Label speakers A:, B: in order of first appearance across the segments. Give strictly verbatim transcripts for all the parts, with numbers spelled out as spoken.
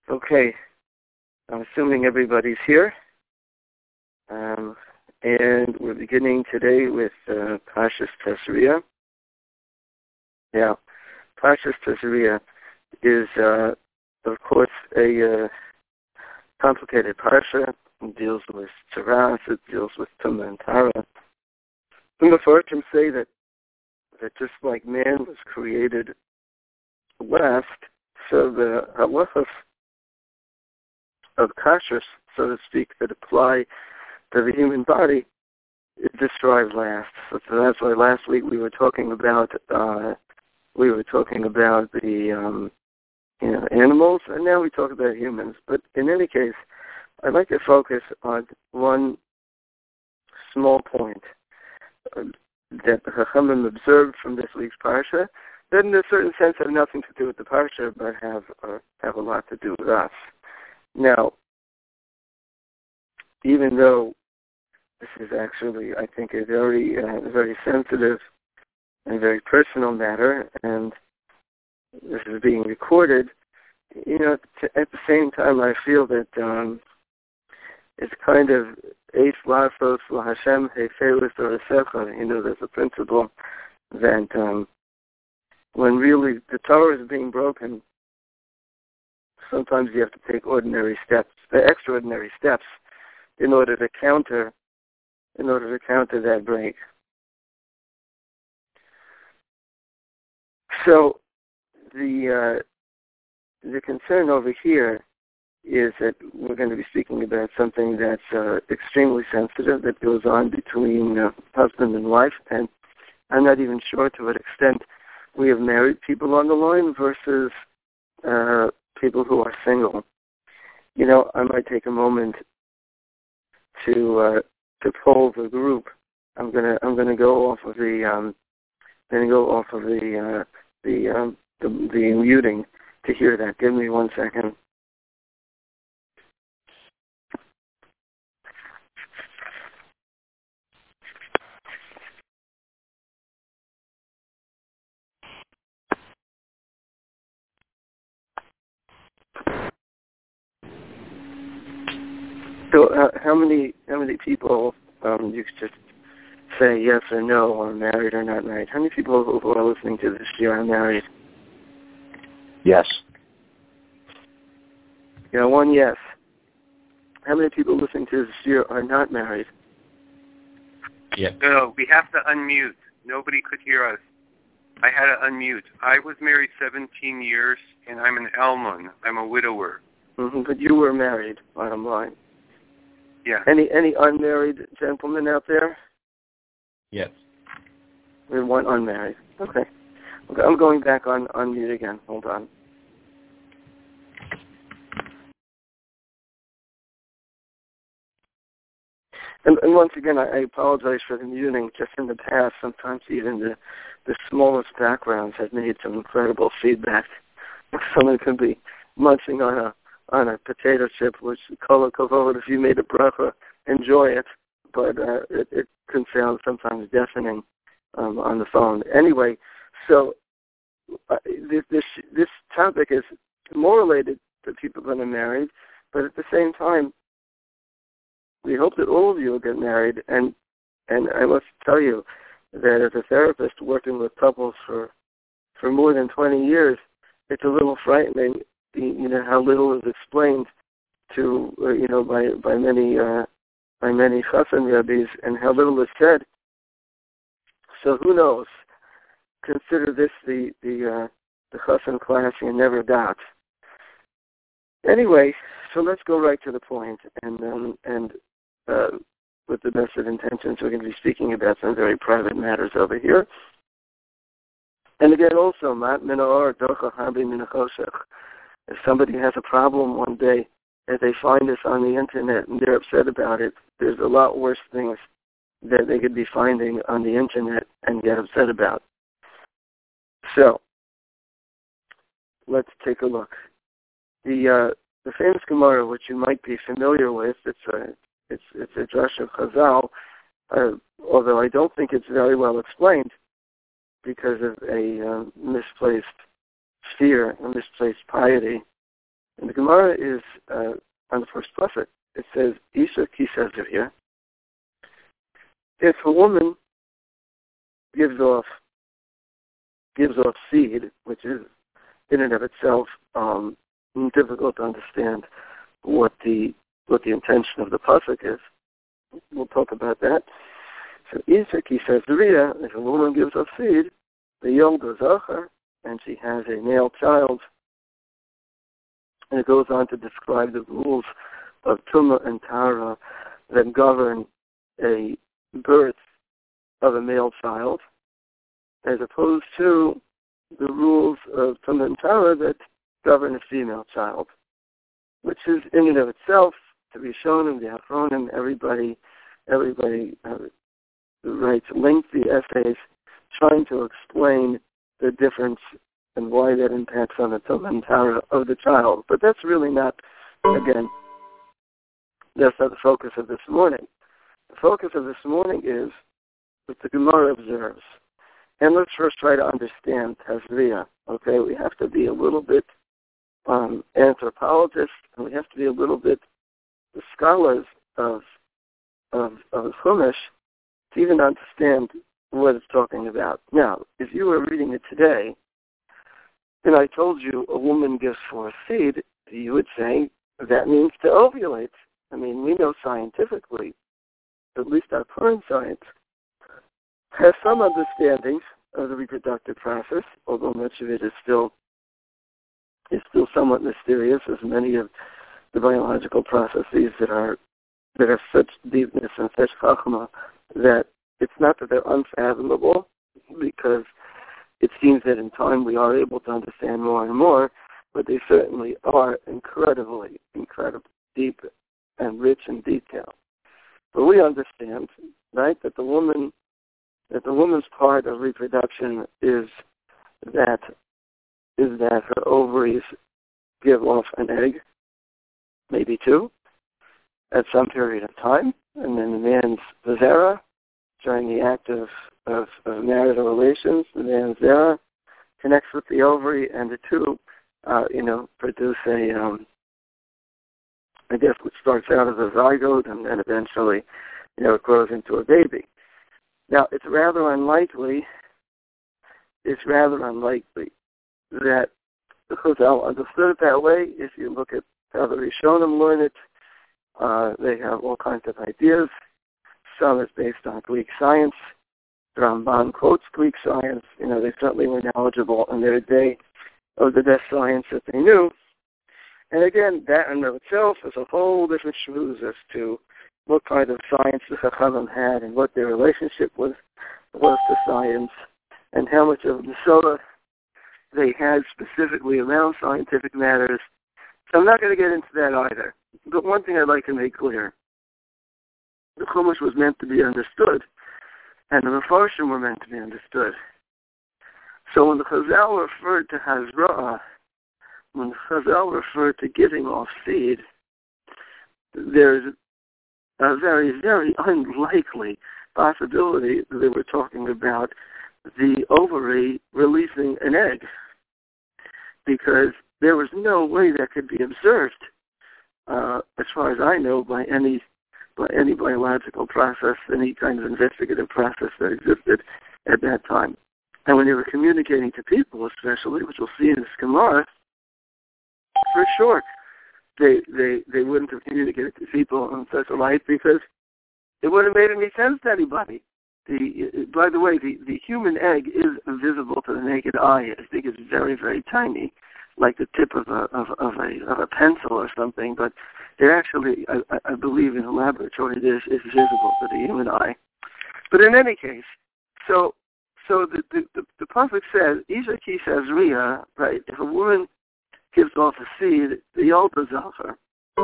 A: Okay, I'm assuming everybody's here. Um, and we're beginning today with uh, Parshas Tazria. Now, Parshas Tazria is, uh, of course, a uh, complicated parsha. It deals with Tzaras, it deals with Tumah and Tara. And the Mefarshim say that, that just like man was created last, so the halachos of kashrus, so to speak, that apply to the human body is described last. So, so that's why last week we were talking about uh, we were talking about the um, you know, animals, and now we talk about humans. But in any case, I'd like to focus on one small point uh, that the Chachamim observed from this week's parsha, that in a certain sense have nothing to do with the parsha, but have uh, have a lot to do with us. Now, even though this is actually, I think, a very, uh, very sensitive and very personal matter, and this is being recorded, you know, t- at the same time, I feel that um, it's kind of Eis La'asos LaHashem Hefelus Orasecha. You know, there's a principle that um, when really the Torah is being broken, sometimes you have to take ordinary steps, uh, extraordinary steps, in order to counter, in order to counter that break. So the uh, the concern over here is that we're going to be speaking about something that's uh, extremely sensitive that goes on between uh, husband and wife, and I'm not even sure to what extent we have married people on the line versus uh, people who are single. You know, I might take a moment to uh, to poll the group. I'm gonna I'm gonna go off of the um, gonna go off of the uh, the, um, the the muting to hear that. Give me one second. So, uh, how many how many people um, you could just say yes or no, or married or not married? How many people who are listening to this year are married?
B: Yes.
A: Yeah, one yes. How many people listening to this year are not married?
B: Yes.
C: No, we have to unmute. Nobody could hear us. I had to unmute. I was married seventeen years, and I'm an almon. I'm a widower.
A: Mm-hmm, but you were married, bottom line.
C: Yeah.
A: Any any unmarried gentlemen out there?
B: Yes.
A: There's one unmarried. Okay. Okay. I'm going back on, on mute again. Hold on. And, and once again, I, I apologize for the muting. Just in the past, sometimes even the, the smallest backgrounds have made some incredible feedback. Someone could be munching on a on a potato chip, which kol hakavod, if you made a bracha, enjoy it. But uh, it, it can sound sometimes deafening um, on the phone. Anyway, so uh, this, this this topic is more related to people that are married, but at the same time, we hope that all of you will get married. And and I must tell you that as a therapist working with couples for for more than twenty years, it's a little frightening, you know, how little is explained to uh, you know by by many uh, by many chassan rabbis, and how little is said. So who knows? Consider this the the uh, the chassan class you never got. Anyway, so let's go right to the point, and um, and uh, with the best of intentions, we're going to be speaking about some very private matters over here. And again, also, mat min ha'or docha harbi min ha'choshech. If somebody has a problem one day, if they find us on the internet and they're upset about it, there's a lot worse things that they could be finding on the internet and get upset about. So, let's take a look. The uh, the famous Gemara, which you might be familiar with, it's a it's it's a drush of Chazal, uh, although I don't think it's very well explained because of a uh, misplaced fear, a misplaced piety. And the Gemara is uh, on the first pasuk. It says, Isha Kisha Zuriya. If a woman gives off gives off seed, which is in and of itself um, difficult to understand what the what the intention of the pasuk is. We'll talk about that. So Isha Kisha Zuriya, if a woman gives off seed, the Yolda Zachar, and she has a male child. And it goes on to describe the rules of Tumah and Tara that govern a birth of a male child, as opposed to the rules of Tumah and Tara that govern a female child, which is in and of itself to be shown in the Achronim. Everybody, everybody uh, writes lengthy essays trying to explain the difference and why that impacts on the Tumah and Tara of the child. But that's really not, again, that's not the focus of this morning. The focus of this morning is what the Gemara observes. And let's first try to understand Tazria. Okay, we have to be a little bit um, anthropologists, and we have to be a little bit the scholars of of, of Chumash to even understand what it's talking about. Now, if you were reading it today, and I told you a woman gives forth seed, you would say that means to ovulate. I mean, we know scientifically, at least our current science, has some understanding of the reproductive process, although much of it is still is still somewhat mysterious, as many of the biological processes that are that have such deepness and such chachma that it's not that they're unfathomable, because it seems that in time we are able to understand more and more, but they certainly are incredibly, incredibly deep and rich in detail. But we understand, right, that the woman, that the woman's part of reproduction is that is that her ovaries give off an egg, maybe two, at some period of time, and then the man's zera, during the act of, of, of marital relations, the man's zera connects with the ovary, and the two, uh, you know, produce a, um, I guess, what starts out as a zygote, and then eventually, you know, it grows into a baby. Now, it's rather unlikely, it's rather unlikely that the Chazal understood it that way. If you look at how the Rishonim learn it, uh, they have all kinds of ideas. Some is based on Greek science. The Ramban quotes Greek science. You know, they certainly were knowledgeable in their day of the best science that they knew. And again, that in and of itself is a whole different shmooze as to what kind of science the Chachamim had and what their relationship was was to science, and how much of the soda they had specifically around scientific matters. So I'm not going to get into that either. But one thing I'd like to make clear, the Chumash was meant to be understood, and the Mefarshim were meant to be understood. So when the Chazal referred to Hazra'ah, when the Chazal referred to giving off seed, there's a very, very unlikely possibility that they were talking about the ovary releasing an egg, because there was no way that could be observed, uh, as far as I know, by any by any biological process, any kind of investigative process that existed at that time. And when they were communicating to people, especially, which we'll see in the Gemara, for sure, they, they they wouldn't have communicated to people in such a light, because it wouldn't have made any sense to anybody. The, by the way, the, the human egg is visible to the naked eye. I think it's very, very tiny, like the tip of a of, of a of a pencil or something. But it actually, I, I believe, in a laboratory, it is is visible to the human eye. But in any case, so so the the the, the prophet says, "Isha ki says Ria," right? If a woman gives off a seed, the Yolda Zachar,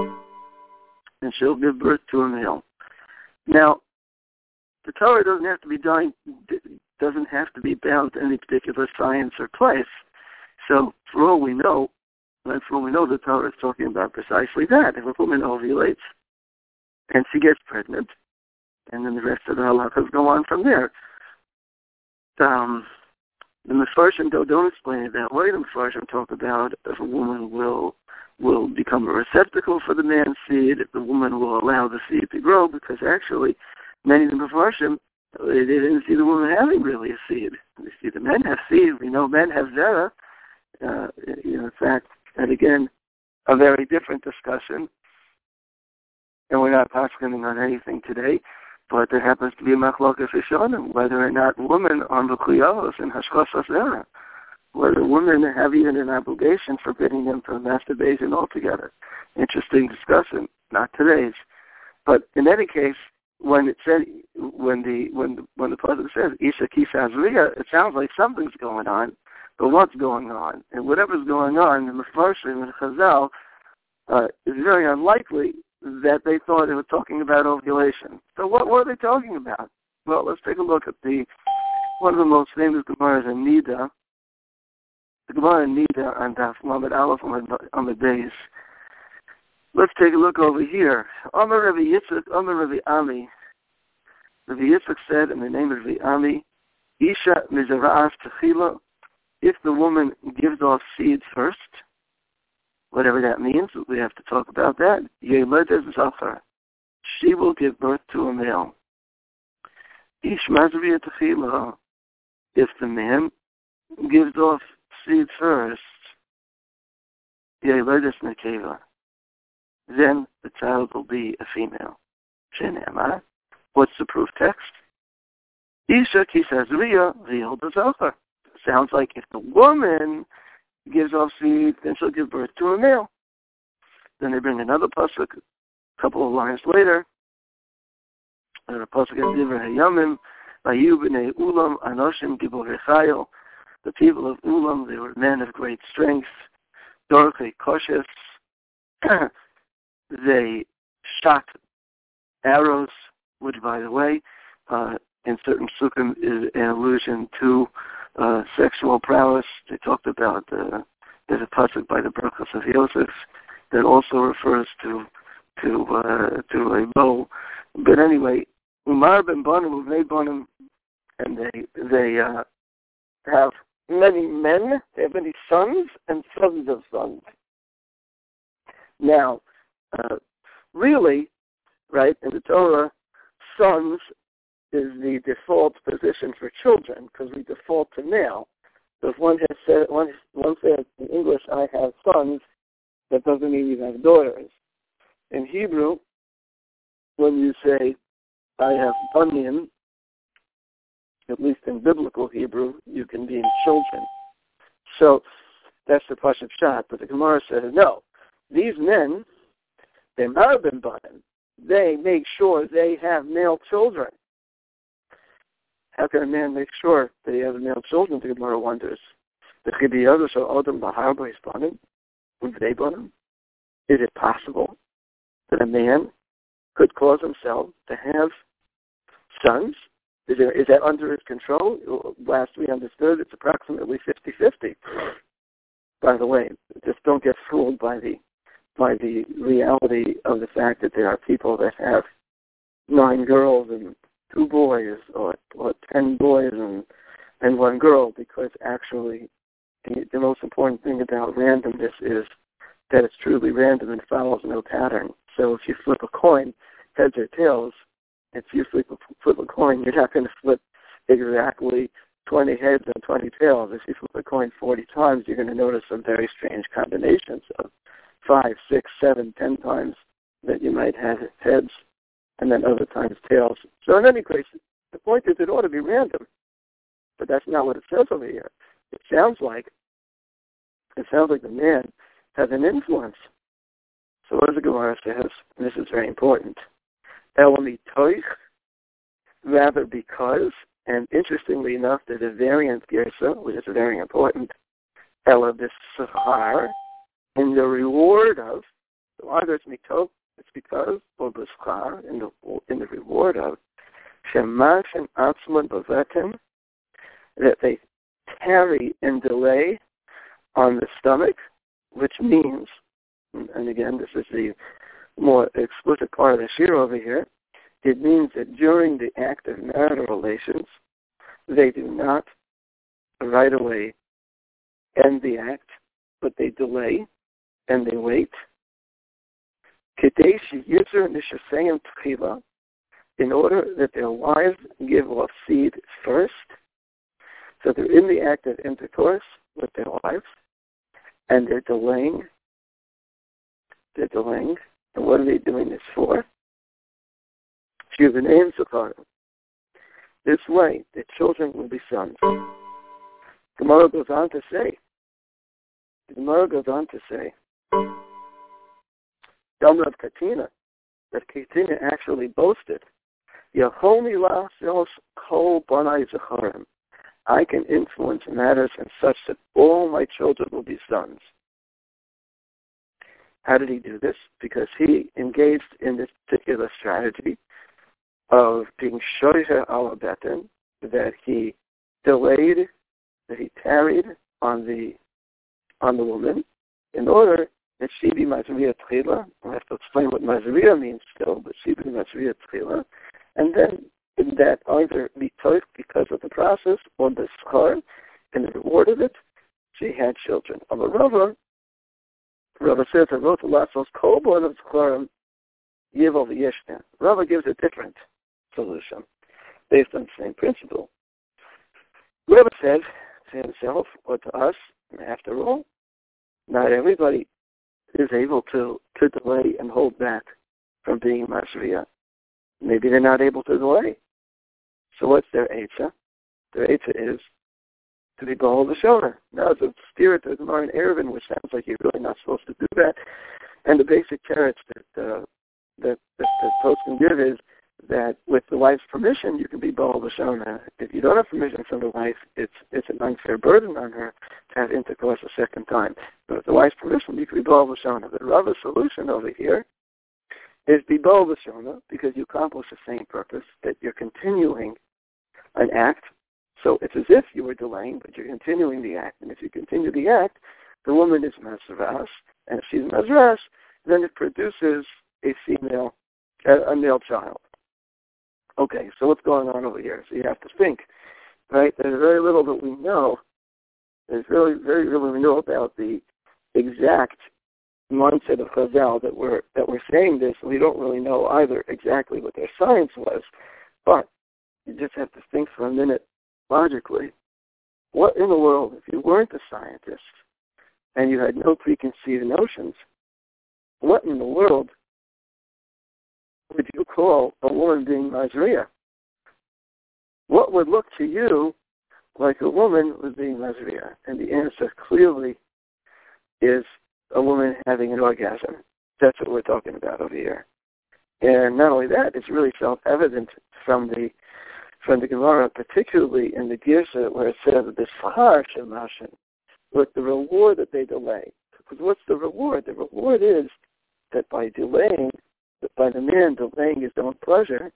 A: and she'll give birth to a male. Now, the Torah doesn't have to be dying, doesn't have to be bound to any particular science or place. So, for all we know, and for all we know, the Torah is talking about precisely that. If a woman ovulates and she gets pregnant, and then the rest of the halachas go on from there. Um, the Mefarshim don't, don't explain it that way. The Mefarshim talk about if a woman will will become a receptacle for the man's seed, if the woman will allow the seed to grow, because actually many of the Mefarshim, they didn't see the woman having really a seed. We see the men have seed. We know men have zera. Uh, you know, in fact, and again, a very different discussion, and we're not poskening on anything today, but there happens to be a machlokas rishonim, whether or not women are mechuyavos and hashkosas zera, whether women have even an obligation forbidding them from masturbation altogether. Interesting discussion, not today's. But in any case, when it said, when the when the, when the pasuk says Isha Kisa Azriya, it sounds like something's going on. But what's going on? And whatever's going on in the Mefarshim and Chazal, uh, is very unlikely that they thought they were talking about ovulation. So what were they talking about? Well, let's take a look at the one of the most famous Gemaras in Nida, the Gemara in Nida on Daf Lamed Aleph on the days. Let's take a look over here. Amar Rabbi Yitzchak, Amar Rabbi Ami. Rabbi Yitzchak said in the name of Rabbi Ami, Isha mizara'as techila, if the woman gives off seeds first, whatever that means, we have to talk about that. Yeledes zachar, she will give birth to a male. Ish mazriya techila, if the man gives off seeds first, Yeledes nekeva, then the child will be a female. Shenema, what's the proof text? Isha kisazriya v'yelda zachar. Sounds like if the woman gives off seed, then she'll give birth to a male. Then they bring another pasuk, a couple of lines later. The pasuk in Divrei Hayamim, Vayu b'nei Ulam anoshim giborei chayil. The people of Ulam, they were men of great strength. Dorchei koshes. They shot arrows, which, by the way, uh, in certain sukkim is an allusion to uh, sexual prowess. They talked about, uh, there's a pasuk by the Brachos of Yosef that also refers to to uh, to a bow. But anyway, Umar ben Banim, Uvnei Banim, and they they uh, have many men. They have many sons and sons of sons. Now, uh, really, right, in the Torah, sons is the default position for children because we default to male. So if one has said, one, one says in English, I have sons, that doesn't mean you have daughters. In Hebrew, when you say, I have banim, at least in biblical Hebrew, you can mean children. So that's the Pashup Shot. But the Gemara says, no, these men, they marabim banim, they make sure they have male children. How can a man make sure that he has male children? The Gemara wonders. The Chibiyot are Adam Bahar by his banim, Uvnei banim. Is it possible that a man could cause himself to have sons? Is, there, is that under his control? Last we understood it's approximately fifty-fifty. By the way, just don't get fooled by the by the reality of the fact that there are people that have nine girls and two boys, or, or ten boys and and one girl, because actually the, the most important thing about randomness is that it's truly random and follows no pattern. So if you flip a coin, heads or tails, if you flip a, flip a coin, you're not going to flip exactly twenty heads and twenty tails. If you flip a coin forty times, you're going to notice some very strange combinations of five, six, seven, ten times that you might have heads and then other times tails. So in any case, the point is it ought to be random, but that's not what it says over here. It sounds like it sounds like the man has an influence. So what does the Gemara says? And this is very important. Elami toich, rather because, and interestingly enough, there's a variant gersa, which is very important. Ela b'schar, in the reward of, so either it's mitov, it's because, or b'schar, in the in the reward of, shemash and atzman b'vetim, that they tarry and delay on the stomach, which means, and again, this is the more explicit part of the shir over here, it means that during the act of marital relations, they do not right away end the act, but they delay and they wait Kadesh Yizer Nishasayim Tchila, in order that their wives give off seed first. So they're in the act of intercourse with their wives, and they're delaying. They're delaying. And what are they doing this for? Shuvaneim Zakarim. This way, the children will be sons. Gemara goes on to say, the Gemara goes on to say, Dam Rav Katina, that Katina actually boasted, Yachoni La'asos Kol Banai Zacharim. I can influence matters in such that all my children will be sons. How did he do this? Because he engaged in this particular strategy of being shoyher ala beten, that he delayed, that he tarried on the on the woman, in order that she be mazriya tchila. I have to explain what mazriya means still, but she be mazriya tchila, and then in that either be toif because of the process or the schar, and the reward of it, she had children. Of a Rava, Rava says, I wrote the last those kol of schar yivol v'yeshna. Rava gives a different solution based on the same principle. Rava said to himself or to us, after all, not everybody is able to, to delay and hold back from being masriya. Maybe they're not able to delay. So what's their eitzah? Their eitzah is to be Baal V'Shona. Now it's a spirit of the Gemara in Eruvin, which sounds like you're really not supposed to do that. And the basic carrots that uh, that that the post can give is that with the wife's permission, you can be Baal V'Shona. If you don't have permission from the wife, it's it's an unfair burden on her to have intercourse a second time. But with the wife's permission, you can be Baal V'Shona. The Rava's solution over here is be Baal V'Shona, because you accomplish the same purpose, that you're continuing an act. So it's as if you were delaying, but you're continuing the act. And if you continue the act, the woman is Mazras. And if she's Mazras, then it produces a female, a, a male child. Okay, so what's going on over here? So you have to think, right? There's very little that we know. There's really very little we know about the exact mindset of Chazal that we're that we're saying this. We don't really know either exactly what their science was, but you just have to think for a minute logically. What in the world, if you weren't a scientist and you had no preconceived notions, what in the world would you call a woman being Mazriya? What would look to you like a woman was being Mazriya? And the answer clearly is a woman having an orgasm. That's what we're talking about over here. And not only that, it's really self-evident from the from the Gemara, particularly in the Girsa where it says the Sahar Shemashin, with the reward that they delay. Because what's the reward? The reward is that by delaying, that by the man delaying his own pleasure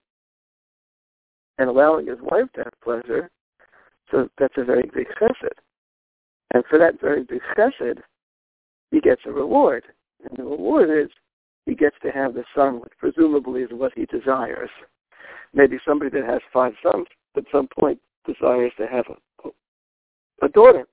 A: and allowing his wife to have pleasure, so that's a very big chesed. And for that very big chesed, he gets a reward. And the reward is he gets to have the son, which presumably is what he desires. Maybe somebody that has five sons at some point desires to have a, a daughter.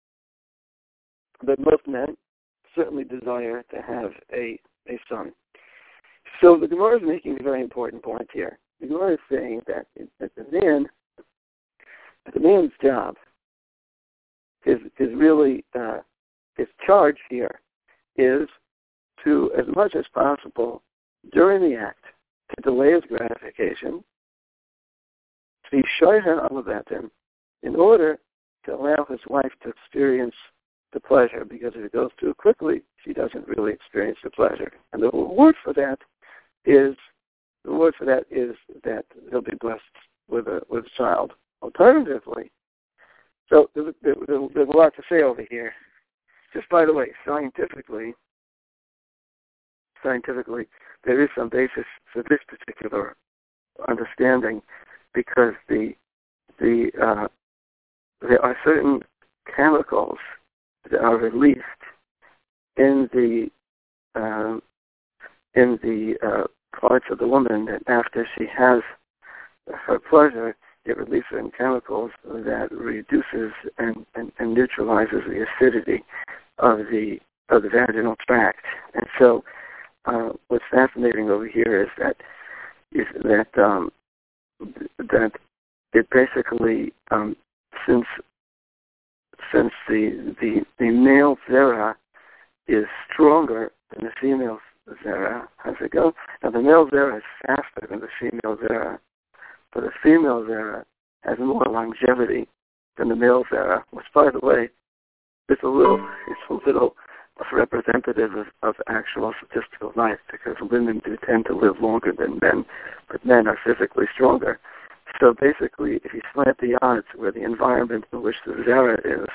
A: But most men certainly desire to have a, a son. So the Gemara is making a very important point here. The Gemara is saying that, that the man, that the man's job is is really uh, his charge here is to, as much as possible during the act, to delay his gratification, to be shoyher ala beten, in order to allow his wife to experience the pleasure, because if it goes too quickly, she doesn't really experience the pleasure. And the reward for that is the reward for that is that he'll be blessed with a with a child. Alternatively, so there's, there's, there's a lot to say over here. Just by the way, scientifically, scientifically, there is some basis for this particular understanding, because the the uh, there are certain chemicals that are released in the uh, in the uh, parts of the woman that after she has her pleasure, it releases certain chemicals that reduces and, and, and neutralizes the acidity of the of the vaginal tract. And so uh, what's fascinating over here is that is that um, that it basically um, since since the the the male zera is stronger than the female zera. How's it go? Now the male zera is faster than the female zera, but the female zera has more longevity than the male zera, which, by the way, is a little it's a little representative of, of actual statistical life, because women do tend to live longer than men, but men are physically stronger. So basically, if you slant the odds where the environment in which the zera is,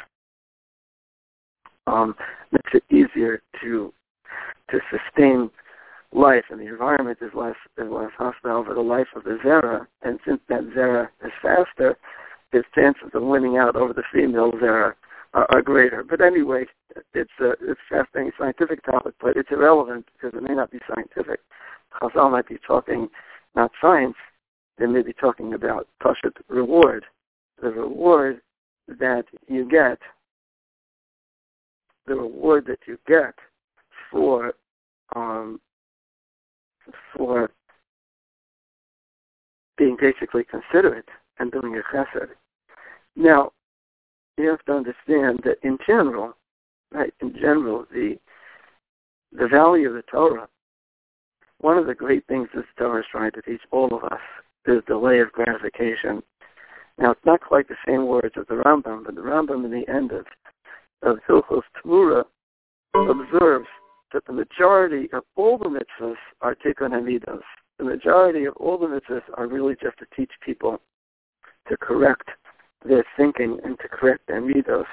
A: um, makes it easier to to sustain life, and the environment is less is less hostile for the life of the zera. And since that zera is faster, his chances of winning out over the female zera are, are greater. But anyway, it's a it's a fascinating scientific topic, but it's irrelevant because it may not be scientific. Chazal might be talking not science; they may be talking about pashut reward, the reward that you get, the reward that you get for um, for being basically considerate and doing a chesed. Now, you have to understand that in general, right, in general, the the value of the Torah, one of the great things this Torah is trying to teach all of us is delay of gratification. Now, it's not quite the same words as the Rambam, but the Rambam in the end of, of Hilchos Tmura observes that the majority of all the mitzvahs are tikkun hamidos. The majority of all the mitzvahs are really just to teach people to correct their thinking and to correct their midos.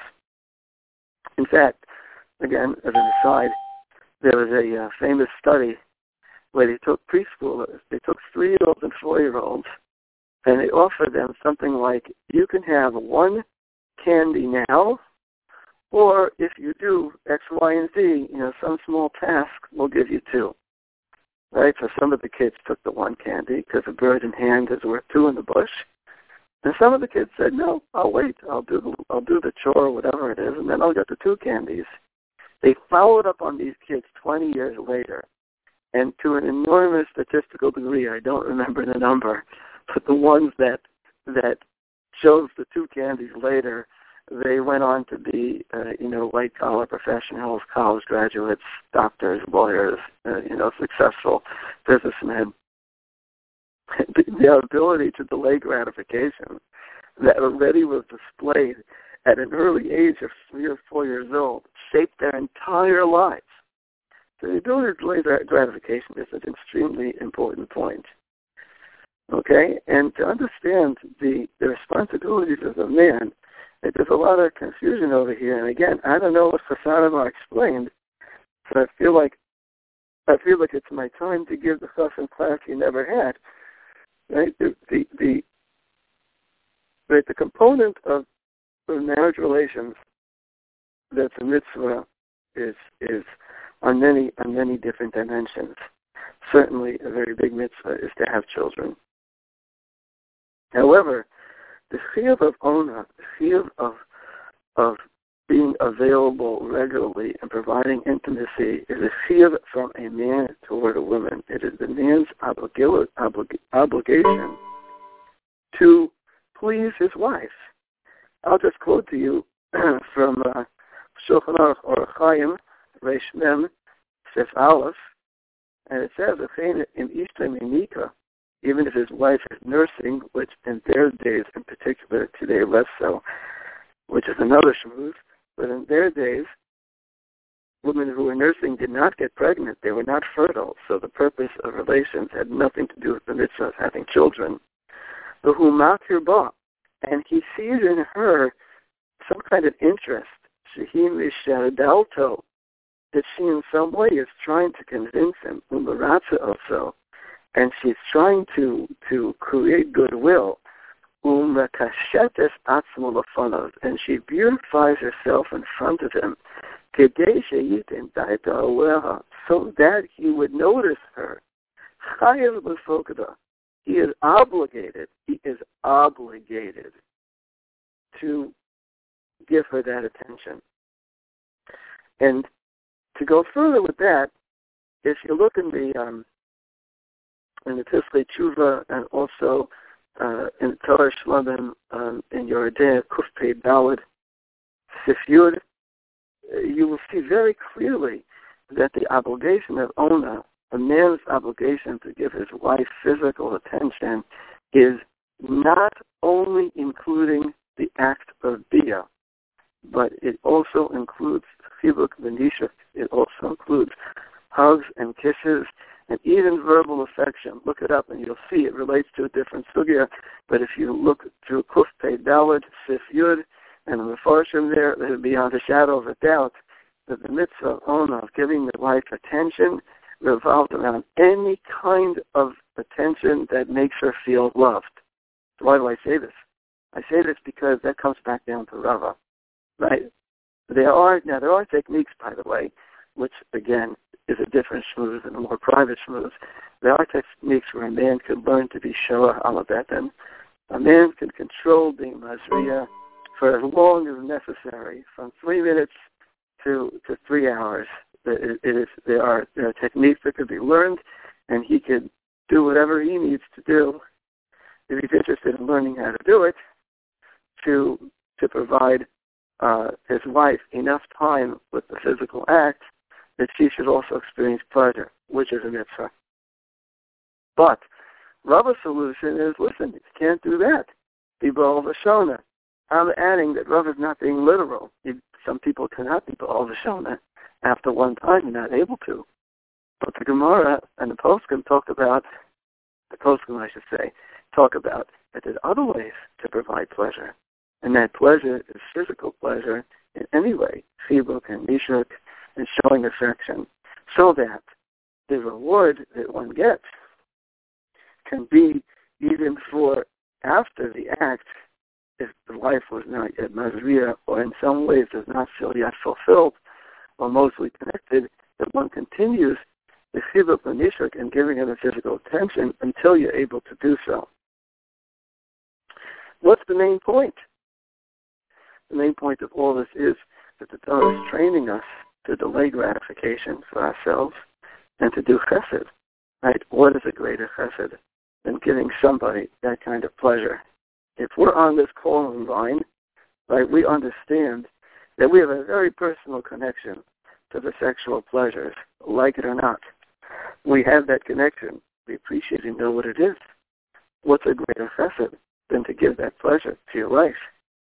A: In fact, again, as an aside, there was a uh, famous study where they took preschoolers, they took three-year-olds and four-year-olds, and they offered them something like, you can have one candy now, or if you do X, Y, and Z, you know, some small task, we'll give you two. Right? So some of the kids took the one candy because a bird in hand is worth two in the bush. And some of the kids said, no, I'll wait. I'll do the, I'll do the chore or whatever it is, and then I'll get the two candies. They followed up on these kids twenty years later, and to an enormous statistical degree, I don't remember the number, but the ones that that chose the two candies later, they went on to be, uh, you know, white-collar professionals, college graduates, doctors, lawyers, uh, you know, successful businessmen. The ability to delay gratification that already was displayed at an early age of three or four years old shaped their entire lives. So the ability to delay gratification is an extremely important point. Okay? And to understand the, the responsibilities of a man, there's a lot of confusion over here. And again, I don't know what Chassanim explained, but I feel like I feel like it's my time to give the chassan class he never had. Right? The the the, right, the component of, of marriage relations that's a mitzvah is is on many on many different dimensions. Certainly, a very big mitzvah is to have children. However, the chiyuv of ona, the chiyuv of of being available regularly and providing intimacy, is a chiyuv from a man toward a woman. It is the man's oblig- oblig- obligation to please his wife. I'll just quote to you from uh, Shulchan Aruch Orach Chaim, Reish Mem, Sef Aleph, and it says, in Ishta Minika, even if his wife is nursing, which in their days in particular, today less so, which is another shmooze, but in their days, women who were nursing did not get pregnant. They were not fertile, so the purpose of relations had nothing to do with the mitzvah of having children. But who makir ba, and he sees in her some kind of interest, shehi mishadalto, that she in some way is trying to convince him, umaratza also, and she's trying to, to create goodwill, umrakashetes atzmo lefanov, and she beautifies herself in front of him, kedei sheyitin daita aleha, so that he would notice her. Chayav b'fokada, he is obligated, he is obligated to give her that attention. And to go further with that, if you look in the um, in the Tislei Tshuva and also uh, in Torah Shlamim um, in Yoreh Deah Kuf Pei Daled Sif Yud, you will see very clearly that the obligation of Ona, a man's obligation to give his wife physical attention, is not only including the act of Bia, but it also includes Chibuk V'Nishuk. It also includes hugs and kisses and even verbal affection. Look it up and you'll see it relates to a different sugya, but if you look through Kuf Pei Daled Sif Yud and the Mefarshim there, it will be beyond a shadow of a doubt that the mitzvah of Ona, of giving the wife attention, revolves around any kind of attention that makes her feel loved. Why do I say this? I say this because that comes back down to Rava, right? There are, now there are techniques, by the way, which again is a different shmooze and a more private shmooze. There are techniques where a man can learn to be shoah alabeten. A man can control being mazriya for as long as necessary, from three minutes to, to three hours. It, it is, there, are, there are techniques that could be learned, and he could do whatever he needs to do, if he's interested in learning how to do it, to to provide uh, his wife enough time with the physical act that she should also experience pleasure, which is a mitzvah. But Rava's solution is, listen, you can't do that. Be Baal V'Shona. I'm adding that Rav is not being literal. Some people cannot be Baal V'Shona after one time, you're not able to. But the Gemara and the Poskim talked about, the Poskim I should say, talk about that there's other ways to provide pleasure. And that pleasure is physical pleasure in any way, chibuk and nishuk, and showing affection, so that the reward that one gets can be even for after the act, if the wife was not yet mazriya, or in some ways does not feel yet fulfilled, or mostly connected, that one continues the chibuk and nishuk and giving her the physical attention until you're able to do so. What's the main point? The main point of all this is that the Torah is training us to delay gratification for ourselves and to do chesed. Right? What is a greater chesed than giving somebody that kind of pleasure? If we're on this call line, right, we understand that we have a very personal connection to the sexual pleasures, like it or not. We have that connection. We appreciate and know what it is. What's a greater chesed than to give that pleasure to your wife?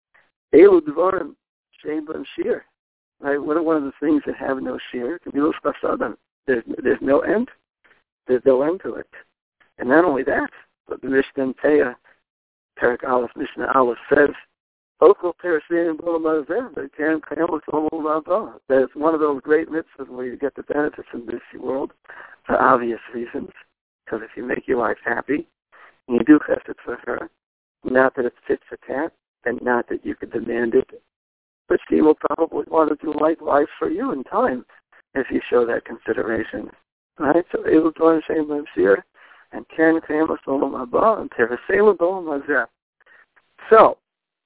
A: Elu dvarim shein b'hem shir. Right? What are one of the things that have no shir? There's, there's no end. There's no end to it. And not only that, but the Mishnah Teah, Perek Aleph, Mishnah Aleph says, Okol Perashin B'Olam that can Kayamas Olam. That's one of those great mitzvahs where you get the benefits in this world for obvious reasons. Because if you make your wife happy, and you do chesed for her, not that it's tit for tat, and not that you could demand it, but she will probably want to do likewise for you in time if you show that consideration. Right? So Elu Dvarim Shein B'hem Shir, and Ken Kayamas Olam Haba, and Terasela B'Olam Hazeh. So,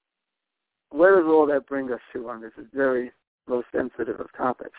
A: where does all that bring us to on this very most sensitive of topics?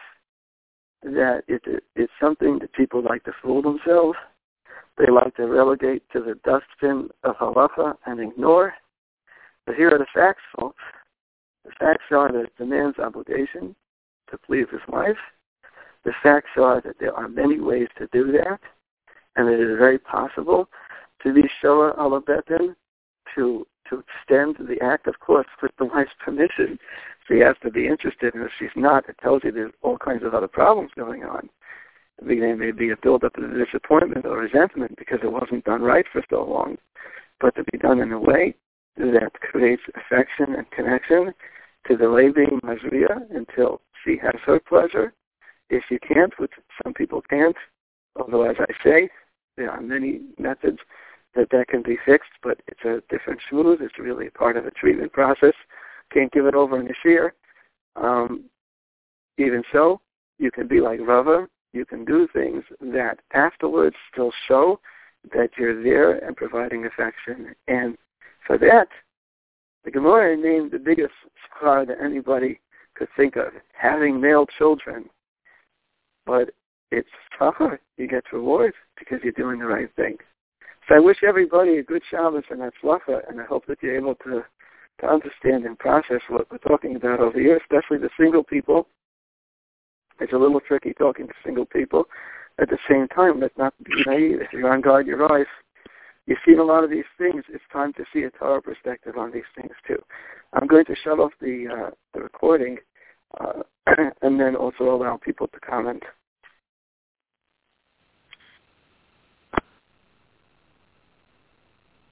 A: That it, it, it's something that people like to fool themselves. They like to relegate to the dustbin of halacha and ignore. But here are the facts, folks. The facts are that it's a man's obligation to please his wife. The facts are that there are many ways to do that, and that it is very possible to be shoah alabeten, to to extend the act, of course, with the wife's permission. She has to be interested, and if she's not, it tells you there's all kinds of other problems going on. There may be a build-up of disappointment or resentment because it wasn't done right for so long. But to be done in a way that creates affection and connection, to delay being mazriya until she has her pleasure. If you can't, which some people can't, although as I say, there are many methods that that can be fixed, but it's a different shmooze. It's really part of the treatment process. Can't give it over in a shear. Um, even so, you can be like Rava. You can do things that afterwards still show that you're there and providing affection. And for that, the Gemara named the biggest schar that anybody could think of, having male children. But it's tougher. You get rewards because you're doing the right thing. So I wish everybody a good Shabbos and Hatzlacha, and I hope that you're able to, to understand and process what we're talking about over here, especially the single people. It's a little tricky talking to single people. At the same time, let's not be naive. If you're on guard your eyes, you've seen a lot of these things. It's time to see a Torah perspective on these things too. I'm going to shut off the, uh, the recording uh, and then also allow people to comment.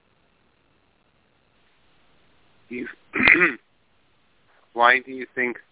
C: You, why do you think